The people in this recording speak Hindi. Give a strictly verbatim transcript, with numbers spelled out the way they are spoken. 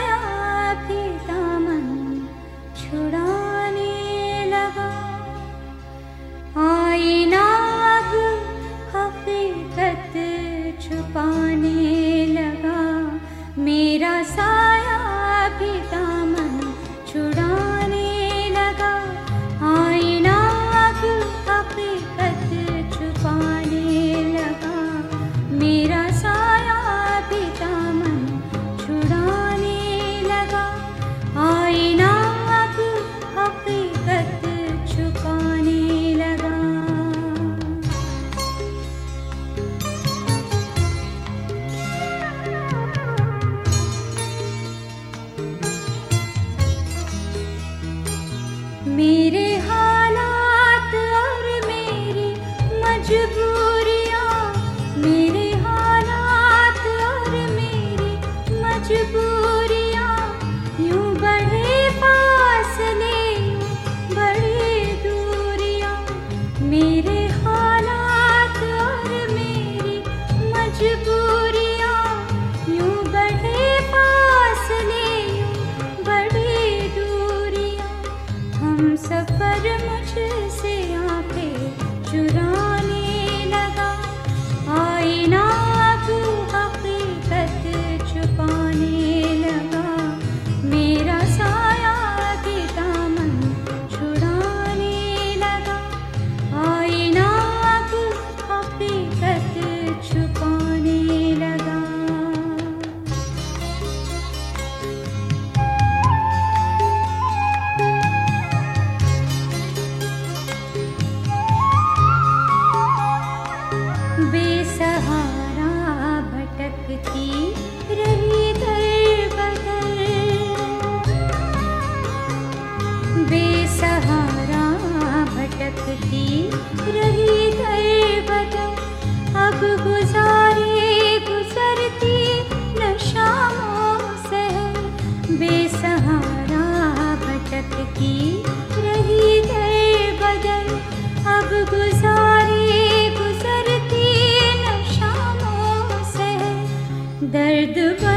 साया भी दामन छुड़ाने लगा। आईना अब हकीकत छुपाने लगा। मेरा साया भी दामन छुड़ाने लगा। आईना अब हकीकत छुपाने लगा। मेरा साया भी दामन छुड़ाने लगा। आईना अब हकीकत छुपाने लगा। मेरे हालात और मेरी मजबूरियाँ, मेरे हालात और मेरी मजबूरियाँ, यूँ बढ़े फासले यूँ बढ़े दूरियाँ। मेरे हालात और मेरी मजबूरियाँ, यूँ बढ़े फासले यूँ बढ़े दूरियाँ। हम सफर मुझसे आंखें चुराने लगा। आईना अब हकीकत छुपाने लगा। मेरा साया भी दामन छुड़ाने लगा। आईना अब हकीकत छुपाने लगा। बेसहारा भटकती रही दर बदर। बेसहारा भटकती रही दर बदर। अब गुजारे गुजरती न शामों सहर। बेसहारा भटकती रही दर बदर। अब गुजारे गुजरती न शामों सहर। दर्द